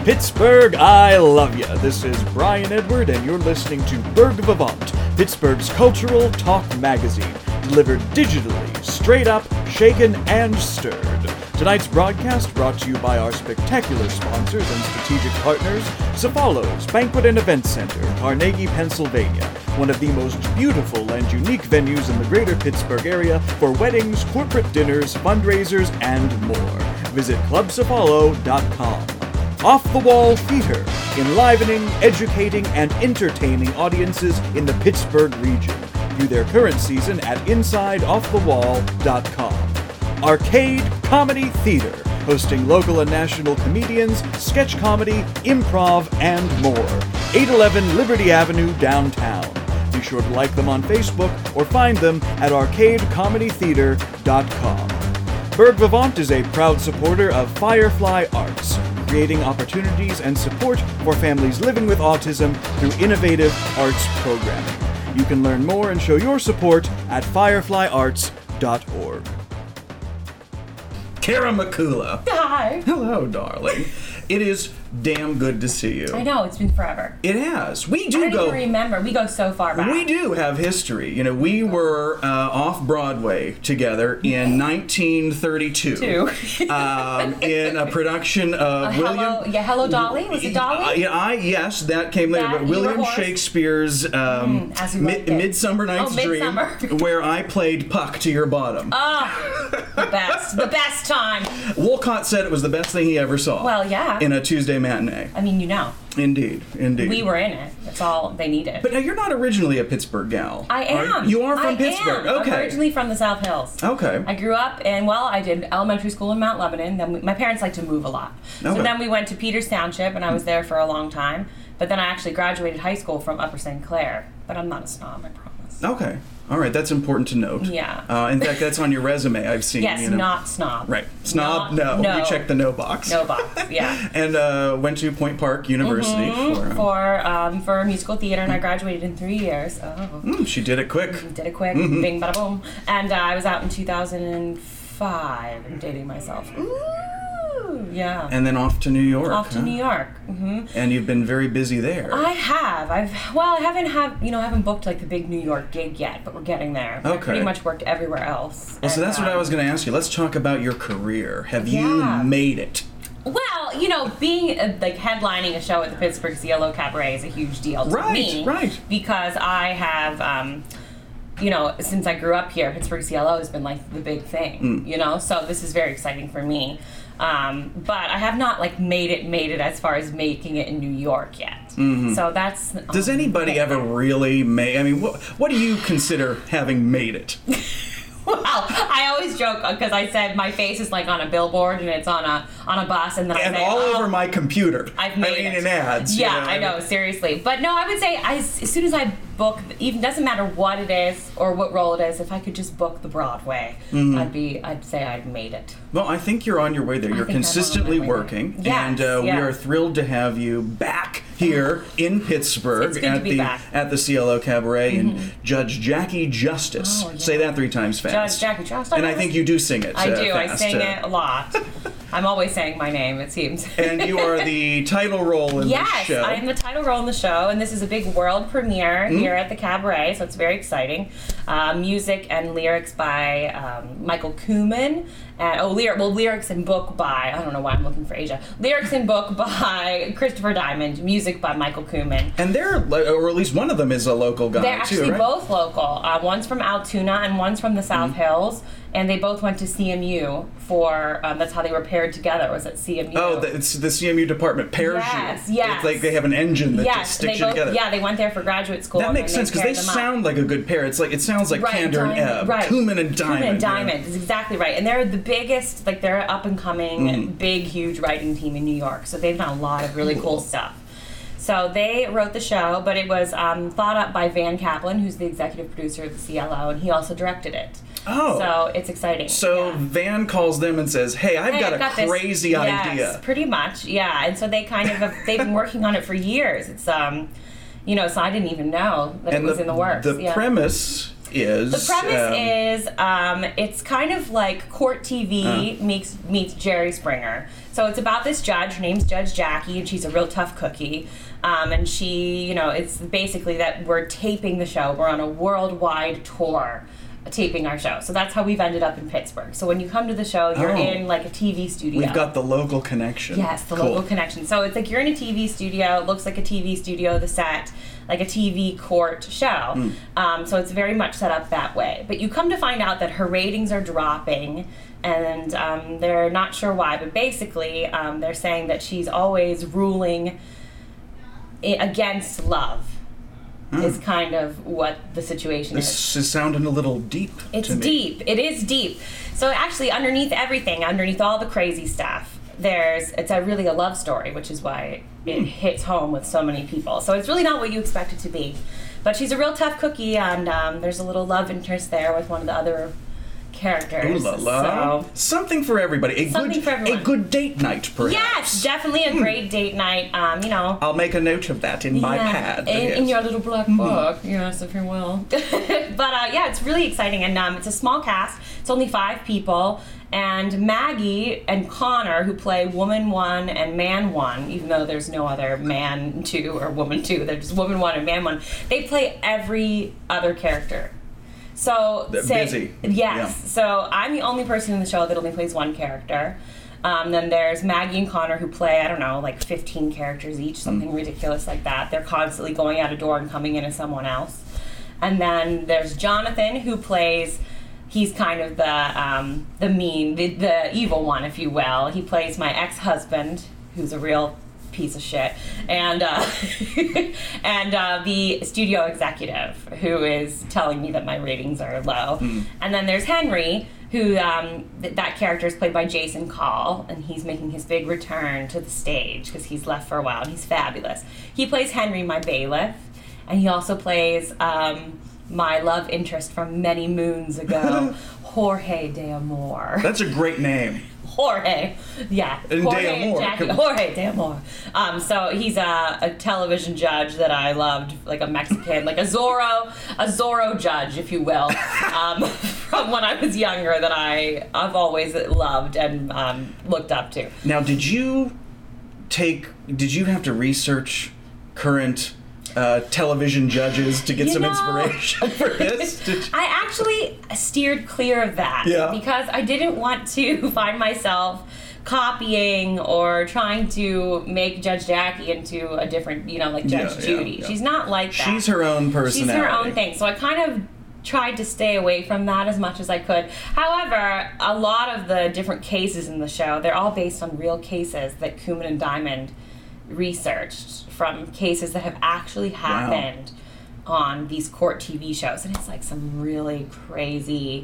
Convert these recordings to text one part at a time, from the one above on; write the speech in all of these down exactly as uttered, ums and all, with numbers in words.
Pittsburgh, I love ya. This is Brian Edward, and you're listening to Berg Vivant, Pittsburgh's cultural talk magazine, delivered digitally, straight up, shaken, and stirred. Tonight's broadcast brought to you by our spectacular sponsors and strategic partners, Cefalos Banquet and Event Center, Carnegie, Pennsylvania, one of the most beautiful and unique venues in the greater Pittsburgh area for weddings, corporate dinners, fundraisers, and more. Visit club cefalo dot com. Off the Wall Theater, enlivening, educating, and entertaining audiences in the Pittsburgh region. View their current season at inside off the wall dot com. Arcade Comedy Theater, hosting local and national comedians, sketch comedy, improv, and more. eight eleven Liberty Avenue, downtown. Be sure to like them on Facebook or find them at arcade comedy theater dot com. Berg Vivant is a proud supporter of Firefly Arts, creating opportunities and support for families living with autism through innovative arts programming. You can learn more and show your support at firefly arts dot org. Kara Makula. Hi. Hello, darling. It is damn good to see you. I know, it's been forever. It has. We do I don't go. even remember. We go so far back. We do have history. You know, we were uh, off Broadway together in nineteen thirty-two. Two. um, in a production of Uh, William. hello, yeah, Hello Dolly. Was it Dolly? Uh, yeah, I yes, that came later. That- But you were William horse? Shakespeare's um, Mm, as you Mi- like it. Midsummer Night's Oh, Dream, Midsummer. where I played Puck to your bottom. Ah, the best. The best time. Wolcott said it was the best thing he ever saw. Well, yeah. In a Tuesday matinee. I mean, you know. Indeed, indeed. We were in it. That's all they needed. But now you're not originally a Pittsburgh gal. I am. You are from I Pittsburgh. am. Okay. I'm originally from the South Hills. Okay. I grew up in, well, I did elementary school in Mount Lebanon. Then we, my parents like to move a lot. Okay. So then we went to Peters Township, and I was there for a long time. But then I actually graduated high school from Upper Saint Clair. But I'm not a snob, I promise. Okay. All right. That's important to note. Yeah. Uh, in fact, that's on your resume. I've seen. Yes, you know. not snob. Right. Snob. Not- no. no. You checked the no box. No box, yeah. And uh, went to Point Park University for. Um, for um, for musical theater, and I graduated in three years. Oh, mm, she did it quick. did it quick, Mm-hmm. bing bada boom. And uh, I was out in two thousand five. I'm dating myself. Ooh, yeah. And then off to New York. Off to huh? New York. hmm And you've been very busy there. I have. I've well, I haven't have you know I haven't booked like the big New York gig yet, but we're getting there. Okay. I've pretty much worked everywhere else. well, so And, that's what um, I was going to ask you. Let's talk about your career. Have Yeah. you made it? Well, you know, being uh, like headlining a show at the Pittsburgh C L O Cabaret is a huge deal to Right, me. right. Because I have, um, you know, since I grew up here, Pittsburgh C L O has been like the big thing. Mm. You know, so this is very exciting for me. Um, but I have not like made it, made it as far as making it in New York yet. Mm-hmm. So that's. Does anybody ever really make? I mean, what what do you consider having made it? Well, I always joke because I said my face is like on a billboard and it's on a on a bus, and then And I say, all oh, over my computer. I've made I mean, it. in ads. you Yeah, know, I know, seriously. But no, I would say I, as soon as I book, even doesn't matter what it is or what role it is, if I could just book the Broadway, Mm-hmm. I'd be, I'd say I'd made it. Well, I think you're on your way there. You're think I'm on consistently my way there. working, Yes, and uh, we yes. are thrilled to have you back here in Pittsburgh It's good to at be the back. at the C L O Cabaret and Judge Jackie Justice. Oh, yeah. Say that three times fast. Judge Jackie Justice. And I think you do sing it. I uh, do. I fast, sing uh, it a lot. I'm always saying my name, it seems. And you are the title role in Yes, the show. I am the title role in the show, and this is a big world premiere Mm-hmm. here at the Cabaret, so it's very exciting. Uh, music and lyrics by um, Michael Kuhlman, and oh, lyric, well, lyrics and book by I don't know why I'm looking for Asia. Lyrics and book by Christopher Diamond, music by Michael Kuhlman. And they're, li- or at least one of them is a local guy They're too, actually right? both local. Uh, one's from Altoona and one's from the South Mm-hmm. Hills, and they both went to C M U for. Um, that's how they were paired together. Was at C M U. Oh, the, it's the C M U department pairs Yes, you. yes. It's like they have an engine that yes, just sticks they you both, together. Yeah, they went there for graduate school. That and makes then sense because they paired them up. sound like a good pair. It's like it sounds like Right, Kander and Diamond, Ebb, right. Kuhlman and Diamond. Kuhlman and you know? Diamond is exactly right, and they're the biggest, like they're up and coming, Mm. big, huge writing team in New York. So they've done a lot of really cool, Cool. stuff. So they wrote the show, but it was um, thought up by Van Kaplan, who's the executive producer of the C L O, and he also directed it. Oh. So it's exciting. So yeah. Van calls them and says, "Hey, I've Hey, got I've a got this- crazy yes, idea." Pretty much, yeah. And so they kind of have, they've been working on it for years. It's um, you know, so I didn't even know that And it was the, in the works. the yeah. premise is The premise um, is um, it's kind of like Court T V Uh. meets meets Jerry Springer. So it's about this judge. Her name's Judge Jackie, and she's a real tough cookie. Um, and she, you know, it's basically that we're taping the show. We're on a worldwide tour taping our show. So that's how we've ended up in Pittsburgh. So when you come to the show, you're Oh. in like a T V studio. We've got the local connection. Yes, the Cool. local connection. So it's like you're in a T V studio. It looks like a T V studio, the set, like a T V court show. Mm. Um, so it's very much set up that way. But you come to find out that her ratings are dropping, and um, they're not sure why. But basically, um, they're saying that she's always ruling i- against love. Mm. Is kind of what the situation is. This is sounding a little deep It's to me. deep. It is deep. So actually, underneath everything, underneath all the crazy stuff, there's it's a really a love story, which is why it Hmm. hits home with so many people. So it's really not what you expect it to be. But she's a real tough cookie, and um, there's a little love interest there with one of the other characters. Ooh la la. So, Something for everybody. A Something good, for everyone. A good date night, perhaps. yes, definitely a great date night. Um, you know. I'll make a note of that in my Yeah, pad. in, yes. in your little black book, yes, if you will. But uh, yeah, it's really exciting, and um, it's a small cast. It's only five people, and Maggie and Connor, who play Woman One and Man One, even though there's no other Man Two or Woman Two, they're just Woman One and Man One. They play every other character. So They're say, busy. Yes. Yeah. So I'm the only person in the show that only plays one character. Um, then there's Maggie and Connor who play, I don't know, like fifteen characters each, something Mm. ridiculous like that. They're constantly going out a door and coming in as someone else. And then there's Jonathan who plays, he's kind of the um, the mean, the, the evil one, if you will. He plays my ex-husband, who's a real piece of shit, and uh, and uh, the studio executive who is telling me that my ratings are low. Mm. And then there's Henry, who um, th- that character is played by Jason Call, and he's making his big return to the stage because he's left for a while, and he's fabulous. He plays Henry, my bailiff, and he also plays um, my love interest from many moons ago, Jorge de Amor. That's a great name. Jorge, yeah, And Jorge De Amor. Jackie, Jorge de Amor. Um, so he's a, a television judge that I loved, like a Mexican, like a Zorro, a Zorro judge, if you will, um, from when I was younger that I I've always loved and um, looked up to. Now, did you take? Did you have to research current uh, television judges to get You some know- inspiration for this? Did you- I actually steered clear of that Yeah. because I didn't want to find myself copying or trying to make Judge Jackie into a different, you know, like Judge Yeah, yeah, Judy. yeah. She's not like that. She's her own personality. She's her own thing. So I kind of tried to stay away from that as much as I could. However, a lot of the different cases in the show, they're all based on real cases that Kuman and Diamond researched from cases that have actually happened on these court T V shows. And it's like some really crazy,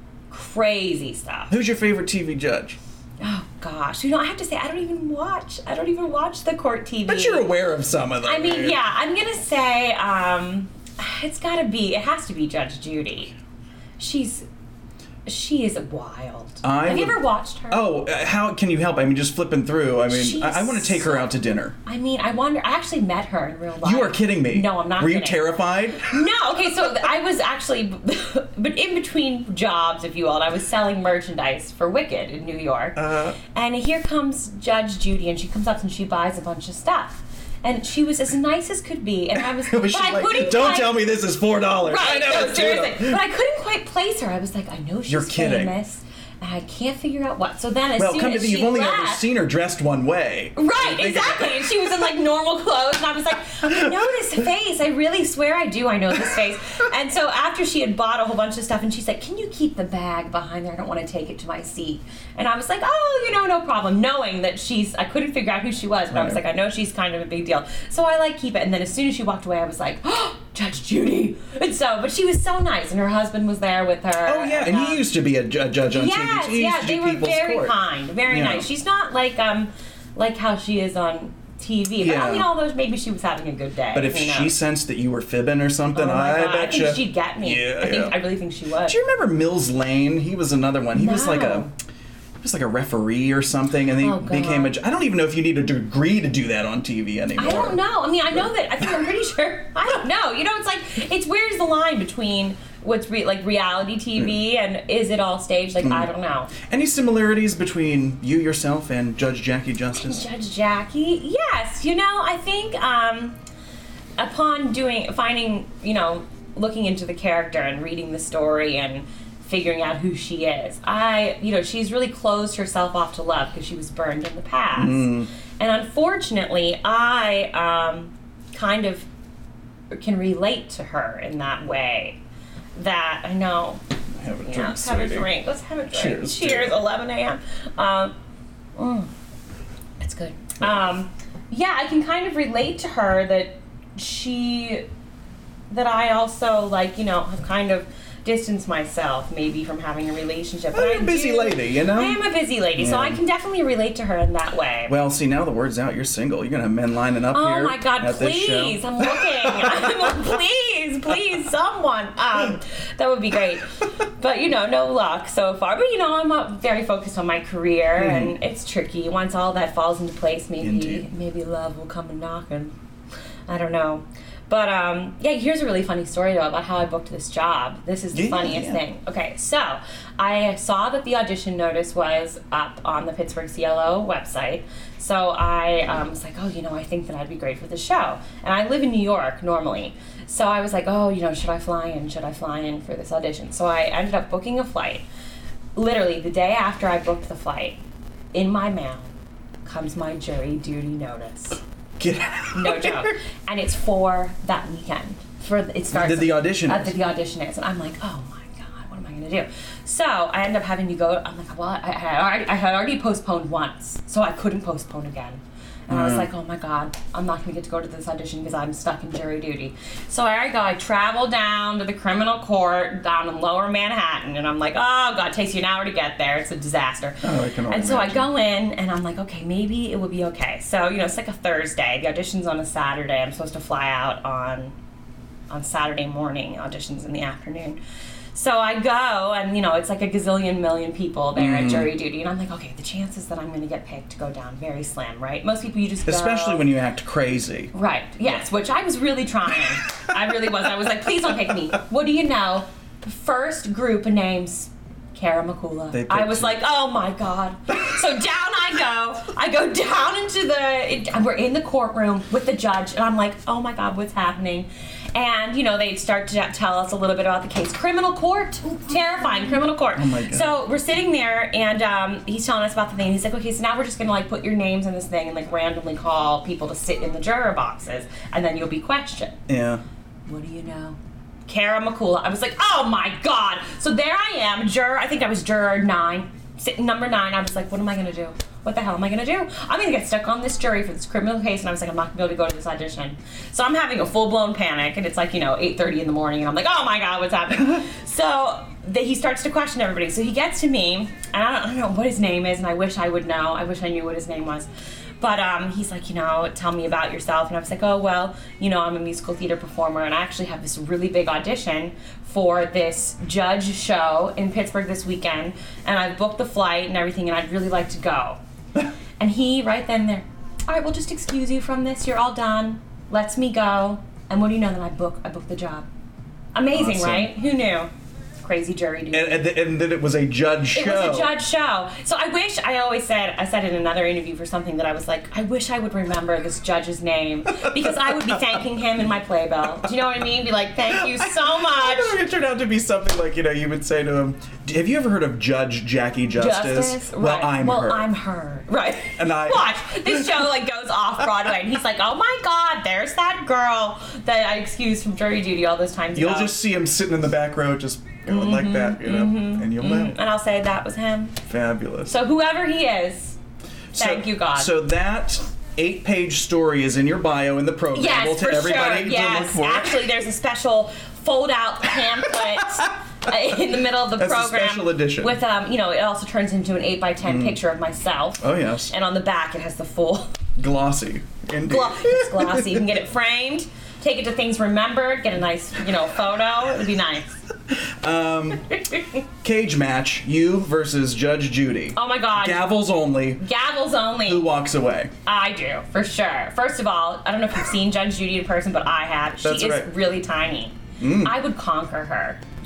crazy stuff. Who's your favorite T V judge? Oh gosh. You know, I have to say I don't even watch I don't even watch the court T V. But you're aware of some of them. I mean, right? yeah, I'm gonna say um, it's gotta be. It has to be Judge Judy. She's she is wild. I Have you would- ever watched her? Oh, uh, how can you help? I mean, just flipping through. I mean, She's I, I want to take her so- out to dinner. I mean, I wonder. I actually met her in real life. You are kidding me. No, I'm not. Were you kidding. terrified? No, okay, so I was actually, but in between jobs, if you will, and I was selling merchandise for Wicked in New York. Uh, And here comes Judge Judy, and she comes up and she buys a bunch of stuff. And she was as nice as could be, and I was, was but she I like, couldn't don't quite- tell me this is four dollars. Right, I know no, it's two seriously. dollars. But I couldn't quite place her. I was like, I know she's You're kidding. famous, and I can't figure out what. So then as Well, soon come to as think, she you've only left, ever seen her dressed one way. Right, Think of exactly. it. And she was in like normal clothes, and I was like, I know this face. I really swear I do. I know this face. And so after she had bought a whole bunch of stuff, and she's like, can you keep the bag behind there? I don't want to take it to my seat. And I was like, oh, you know, no problem. Knowing that she's, I couldn't figure out who she was, but I was Right. like, I know she's kind of a big deal. So I like keep it. And then as soon as she walked away, I was like, oh, Judge Judy. And so, but she was so nice, and her husband was there with her. Oh yeah, and um, he used to be a ju- judge on Yes, T V. He used yeah, to they do were People's very Court. kind, very Yeah. nice. She's not like um like how she is on T V. But Yeah. I mean, although maybe she was having a good day. But if who she knows? sensed that you were fibbing or something, oh my I God, bet I think you. she'd get me. Yeah, I think yeah. I really think she would. Do you remember Mills Lane? He was another one. He was like a, No. he was like a referee or something, and he Oh, God. became a. ju- I don't even know if you need a degree to do that on T V anymore. I don't know. I mean, I know that. I think I'm pretty sure. I don't know. You know, it's like it's where's the line between what's re- like reality T V Mm. and is it all staged? Like, I don't know. Any similarities between you yourself and Judge Jackie Justice? Judge Jackie? Yes. You know, I think um, upon doing, finding, you know, looking into the character and reading the story and figuring out who she is, I, you know, she's really closed herself off to love because she was burned in the past. Mm. And unfortunately, I um, kind of can relate to her in that way. That I know. Have a drink, Yeah, let's have a sweetie. drink. Let's have a drink. Cheers, Cheers. dear. eleven a.m. Um, mm, it's good. Um, yeah, I can kind of relate to her that she, that I also like, you know, have kind of distanced myself maybe from having a relationship. Well, But you're I a busy do- lady, you know? I am a busy lady, so Yeah. I can definitely relate to her in that way. Well, see, now the word's out. You're single. You're gonna have men lining up Oh here. my God! at this show. Please, I'm looking. I'm, please, please, someone. Um, that would be great. But you know, no luck so far. But you know, I'm uh, very focused on my career, and it's tricky. Once all that falls into place, maybe Indeed. maybe love will come and knocking. I don't know. But um, yeah, here's a really funny story though about how I booked this job. This is the Yeah, funniest yeah. thing. Okay, so I saw that the audition notice was up on the Pittsburgh C L O website. So I um, was like, oh, you know, I think that I'd be great for the show. And I live in New York normally. So I was like, oh, you know, should I fly in? Should I fly in for this audition? So I ended up booking a flight. Literally, the day after I booked the flight, in my mail comes my jury duty notice. Get out. No joke. And it's for that weekend. For it starts Did the audition Uh, is. that the audition is, and I'm like, oh my god, what am I gonna do? So I end up having to go. I'm like, well, I, I had already, I had already postponed once, so I couldn't postpone again. And I was Mm. like, oh my god, I'm not gonna get to go to this audition because I'm stuck in jury duty. So I go, I travel down to the criminal court down in Lower Manhattan, and I'm like, oh god, it takes you an hour to get there. It's a disaster. Oh, I can only and so imagine. I go in, and I'm like, okay, maybe it will be okay. So you know, it's like a Thursday. The audition's on a Saturday. I'm supposed to fly out on on Saturday morning. Auditions in the afternoon. So I go, and you know, it's like a gazillion million people there Mm. at jury duty, and I'm like, okay, the chances that I'm going to get picked go down very slim, right? Most people, you just go. Especially when you act crazy. Right. Yes, which I was really trying. I really was. I was like, please don't pick me. What do you know? The first group of names, Kara Makula. They picked I was you. like, oh my god. So down I go. I go down into the. It, we're in the courtroom with the judge, and I'm like, oh my god, what's happening? And you know, they start to tell us a little bit about the case. Criminal court, terrifying. Criminal court. Oh my God. So we're sitting there, and um, he's telling us about the thing. He's like, okay, so now we're just gonna like put your names in this thing and like randomly call people to sit in the juror boxes, and then you'll be questioned. Yeah. What do you know? Kara Makula. I was like, oh my god. So there I am, juror. I think I was juror nine, sitting number nine. I was like, what am I gonna do? What the hell am I gonna do? I'm gonna get stuck on this jury for this criminal case, and I was like, I'm not gonna be able to go to this audition. So I'm having a full blown panic, and it's like, you know, eight thirty in the morning, and I'm like, oh my god, what's happening? So the, he starts to question everybody. So he gets to me, and I don't, I don't know what his name is, and I wish I would know. I wish I knew what his name was. But um, he's like, you know, tell me about yourself. And I was like, oh, well, you know, I'm a musical theater performer, and I actually have this really big audition for this judge show in Pittsburgh this weekend, and I've booked the flight and everything, and I'd really like to go. And he, right then and there, all right, we'll just excuse you from this. You're all done. Lets me go. And what do you know? Then I book, I booked the job. Amazing, Awesome. right? Who knew? Crazy jury duty. And, and, th- and then it was a judge show. It was a judge show. So I wish, I always said, I said in another interview for something that I was like, I wish I would remember this judge's name because I would be thanking him in my playbill. Do you know what I mean? Be like, thank you so much. It turned out to be something like, you know, you would say to him, have you ever heard of Judge Jackie Justice? Justice? Well, Right. I'm well, her. I'm her. Right. And I- Watch. This show like goes off Broadway and he's like, oh my god, there's that girl that I excused from jury duty all those times You'll ago. just see him sitting in the back row just going like that, you know, and you'll know. And I'll say that was him. Fabulous. So whoever he is, thank So- you, God. So that eight-page story is in your bio in the program. Yes, We'll for tell everybody sure. to Yes, look for it. actually, there's a special fold-out pamphlet in the middle of the That's a program. special edition. With um, you know, it also turns into an eight by ten picture of myself. Oh, yes. And on the back, it has the full Glossy. Indeed. glo- it's glossy. You can get it framed. Take it to Things Remembered. Get a nice, you know, photo. It'd be nice. Um, cage match, you versus Judge Judy. Oh my God. Gavels only. Gavels only. Who walks away? I do, for sure. First of all, I don't know if you've seen Judge Judy in person, but I have. She That's is right. really tiny. Mm. I would conquer her.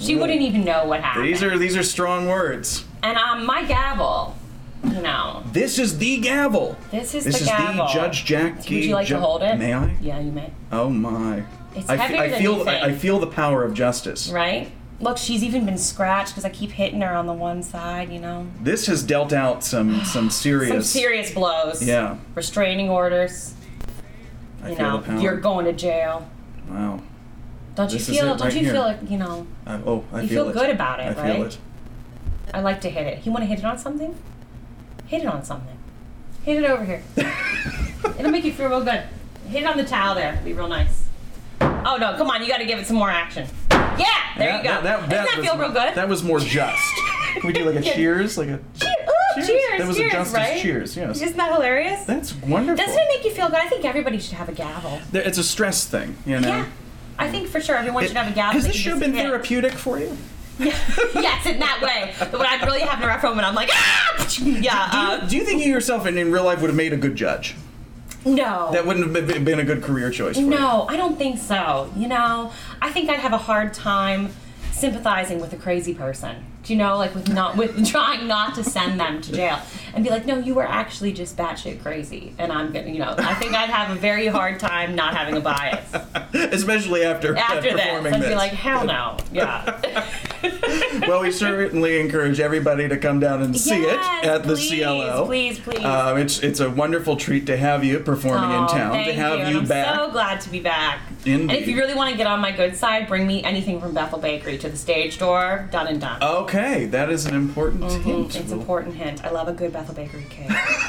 She wouldn't even know what happened. These are these are strong words. And um, my gavel, you know. This is the gavel. This is this the is gavel. the Judge Jackie. Would you like Ju- to hold it? May I? Yeah, you may. Oh my. It's I, f- heavier I than feel you think. I, I feel the power of justice. Right? Look, she's even been scratched because I keep hitting her on the one side, you know. This has dealt out some some serious Some serious blows. Yeah. Restraining orders. I You feel know, the power. you're going to jail. Wow. Don't you This is feel? it Don't right you here. feel like you know? I, oh, I You feel feel it. good about it, I feel right? it. I like to hit it. You want to hit it on something? Hit it on something. Hit it over here. It'll make you feel real good. Hit it on the towel there. It'll be real nice. Oh no! Come on, you got to give it some more action. Yeah, there That- you go. That, that, Doesn't that was, feel real good? That was more just. Can we do like a Yeah. cheers? Like a Cheer- Ooh, cheers! That was cheers, a justice right? cheers. Yes. Isn't that hilarious? That's wonderful. Doesn't it make you feel good? I think everybody should have a gavel. There- It's a stress thing, you know. Yeah, I think for sure everyone should have a gavel. Has that this you show just been hit. therapeutic for you? Yes, in that way. But when I'm really having a rough moment, I'm like, ah! Yeah. Uh, Do you think you yourself in, in real life would have made a good judge? no. That wouldn't have been- been a good career choice for you. No, I don't think so. You know, I think I'd have a hard time sympathizing with a crazy person. Do you know, like with not with trying not to send them to jail and be like, no, you were actually just batshit crazy, and I'm gonna, you know, I think I'd have a very hard time not having a bias Especially after, after uh, this. performing I'd this. be like, hell no, yeah. Well, we certainly encourage everybody to come down and see Yes, it at the please, C L O. please, please. Um, it's it's a wonderful treat to have you performing Oh, in town, thank to have you. you, and I'm back. so glad to be back. And if Indeed. you really want to get on my good side, bring me anything from Bethel Bakery to the stage door. Done and done. Okay, that is an important Mhm, hint. It's an important hint. I love a good Bethel Bakery cake.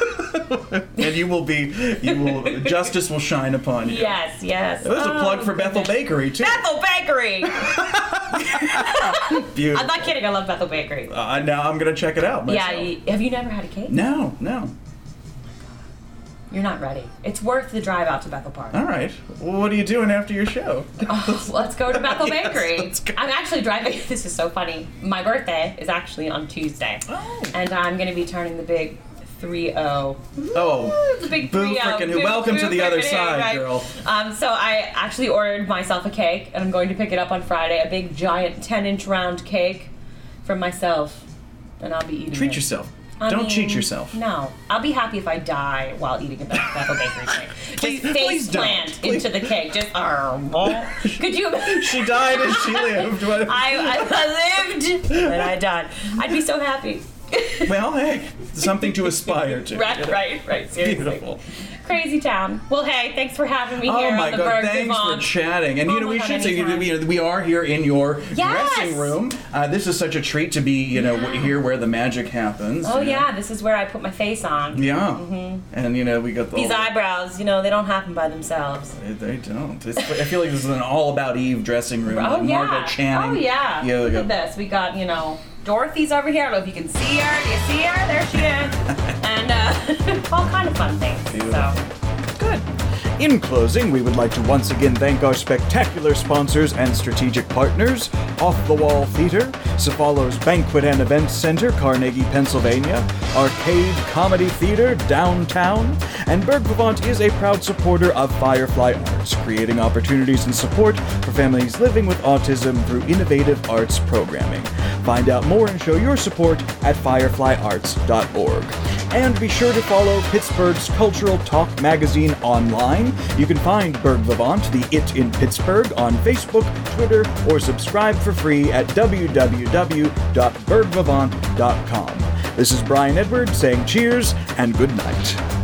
And you will be, you will, justice will shine upon you. Yes, yes. There's a Oh, plug for Bethel goodness. Bakery too. Bethel Bakery! Beautiful. I'm not kidding. I love Bethel Bakery. Uh, now I'm gonna check it out myself. Yeah, you, have you never had a cake? No, no. You're not ready. It's worth the drive out to Bethel Park. All right. Well, what are you doing after your show? Oh, let's go to Bethel Yes, Bakery. let's go. I'm actually driving. This is so funny. My birthday is actually on Tuesday. Oh. And I'm going to be turning the big three oh. Oh, The big boo three oh. frickin' who. Boo- Welcome to boo the other frickin' who, side, right? girl. Um, so I actually ordered myself a cake, and I'm going to pick it up on Friday. A big, giant, ten-inch round cake for myself, and I'll be eating treat it. yourself. I Don't mean, cheat yourself. No, I'll be happy if I die while eating a Bethel Bakery cake. Please- Just please face don't. plant Please. into the cake. Just could you imagine? She died and she lived. What- I, I lived and I died. I'd be so happy. Well, hey, something to aspire to. Right, you know? right, right. Seriously. Beautiful. Crazy town. Well, hey, thanks for having me Oh here my on the God! Berg Thanks for Devon. chatting. And Oh you know, my we God, should say you know, anytime. you know, we are here in your Yes! dressing room. Uh, this is such a treat to be, you know, Yeah. here where the magic happens. Oh you know. yeah, this is where I put my face on. Yeah. And you know, we got the These all- eyebrows, you know, they don't happen by themselves. They, they don't. It's, I feel like this is an all about Eve dressing room. Oh like yeah. Margot Channing. Oh yeah. Yeah, Look like at a- this. We got, you know, Dorothy's over here. I don't know if you can see her. Do you see her? There she is. And uh, all kind of fun things. Beautiful. So. Good. In closing, we would like to once again thank our spectacular sponsors and strategic partners, Off the Wall Theater, Cephalo's Banquet and Events Center, Carnegie, Pennsylvania, Arcade Comedy Theater, downtown, and Berg Vivant is a proud supporter of Firefly Arts, creating opportunities and support for families living with autism through innovative arts programming. Find out more and show your support at firefly arts dot org. And be sure to follow Pittsburgh's Cultural Talk magazine online. You can find Berg Vivant, the It in Pittsburgh, on Facebook, Twitter, or subscribe for free at w w w dot berg vivant dot com. This is Brian Edward saying cheers and good night.